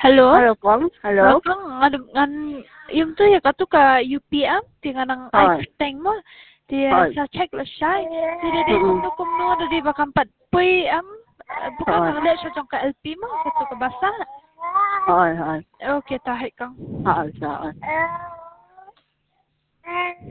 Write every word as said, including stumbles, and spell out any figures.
Hello? Halo, Kong. Halo. Kang, ngan ngan yung tu ya katu ka U P M dengan ang Hi. I teng mo. Dia Hi. sa check la shy. Dia dia Mm-mm. kumno kumno ada di bakam pat pui am bukan Hi. ang le sa ka L P mo katu ka basa. Hi, hi. Okay, tahi kang. Hi, hi.